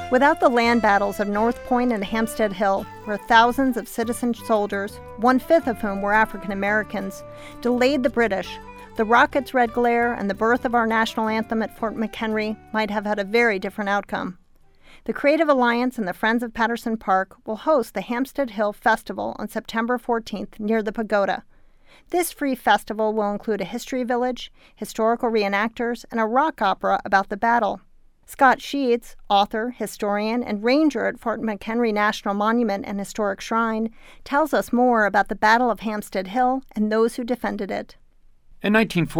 Without the land battles of North Point and Hampstead Hill, where thousands of citizen soldiers, 1/5 of whom were African Americans, delayed the British, the rocket's red glare and the birth of our national anthem at Fort McHenry might have had a very different outcome. The Creative Alliance and the Friends of Patterson Park will host the Hampstead Hill Festival on September 14th near the pagoda. This free festival will include a history village, historical reenactors, and a rock opera about the battle. Scott Sheets, author, historian, and ranger at Fort McHenry National Monument and Historic Shrine, tells us more about the Battle of Hampstead Hill and those who defended it. In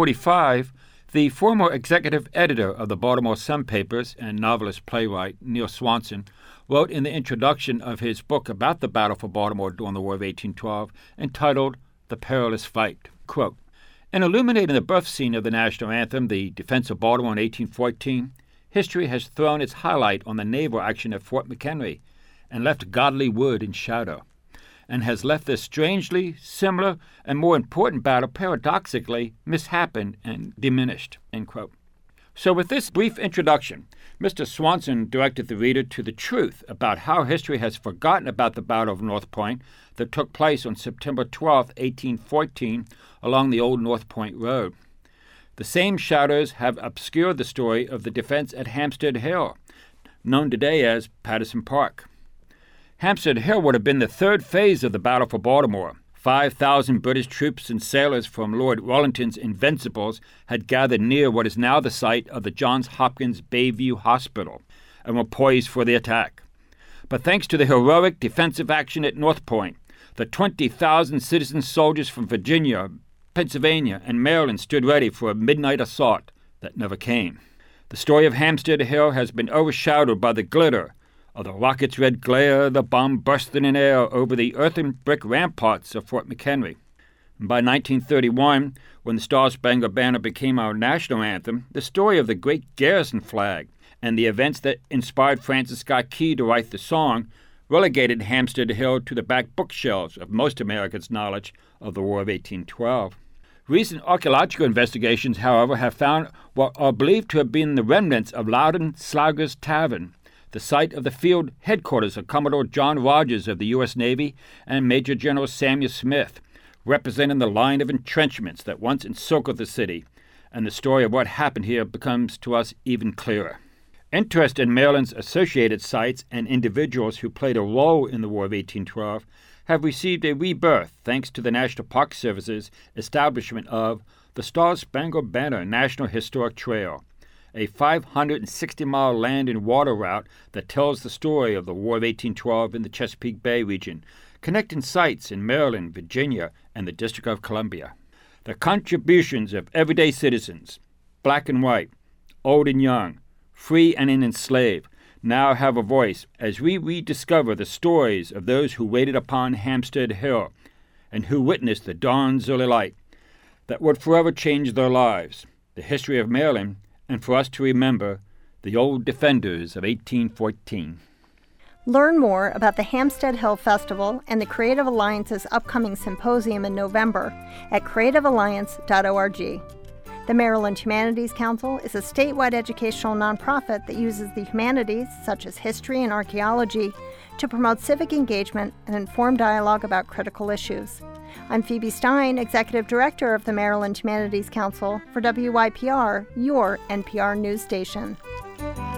1945, the former executive editor of the Baltimore Sun papers and novelist-playwright Neil Swanson wrote in the introduction of his book about the battle for Baltimore during the War of 1812, entitled The Perilous Fight, quote, "In illuminating the birth scene of the national anthem, the defense of Baltimore in 1814, history has thrown its highlight on the naval action at Fort McHenry and left Godley Wood in shadow, and has left this strangely similar and more important battle paradoxically misshapen and diminished," end quote. So with this brief introduction, Mr. Swanson directed the reader to the truth about how history has forgotten about the Battle of North Point that took place on September 12, 1814, along the old North Point Road. The same shadows have obscured the story of the defense at Hampstead Hill, known today as Patterson Park. Hampstead Hill would have been the third phase of the Battle for Baltimore. 5,000 British troops and sailors from Lord Wellington's Invincibles had gathered near what is now the site of the Johns Hopkins Bayview Hospital and were poised for the attack. But thanks to the heroic defensive action at North Point, the 20,000 citizen soldiers from Virginia, Pennsylvania, and Maryland stood ready for a midnight assault that never came. The story of Hampstead Hill has been overshadowed by the glitter of the rocket's red glare, the bomb bursting in air over the earthen brick ramparts of Fort McHenry. And by 1931, when the Star-Spangled Banner became our national anthem, the story of the great Garrison flag and the events that inspired Francis Scott Key to write the song relegated Hampstead Hill to the back bookshelves of most Americans' knowledge of the War of 1812. Recent archaeological investigations, however, have found what are believed to have been the remnants of Loudon Slaughter's Tavern, the site of the field headquarters of Commodore John Rogers of the U.S. Navy and Major General Samuel Smith, representing the line of entrenchments that once encircled the city, and the story of what happened here becomes to us even clearer. Interest in Maryland's associated sites and individuals who played a role in the War of 1812 have received a rebirth thanks to the National Park Service's establishment of the Star-Spangled Banner National Historic Trail, a 560-mile land and water route that tells the story of the War of 1812 in the Chesapeake Bay region, connecting sites in Maryland, Virginia, and the District of Columbia. The contributions of everyday citizens, black and white, old and young, free and enslaved, now have a voice as we rediscover the stories of those who waited upon Hampstead Hill and who witnessed the dawn's early light that would forever change their lives, the history of Maryland, and for us to remember the old defenders of 1814. Learn more about the Hampstead Hill Festival and the Creative Alliance's upcoming symposium in November at creativealliance.org. The Maryland Humanities Council is a statewide educational nonprofit that uses the humanities, such as history and archaeology, to promote civic engagement and informed dialogue about critical issues. I'm Phoebe Stein, Executive Director of the Maryland Humanities Council for WYPR, your NPR news station.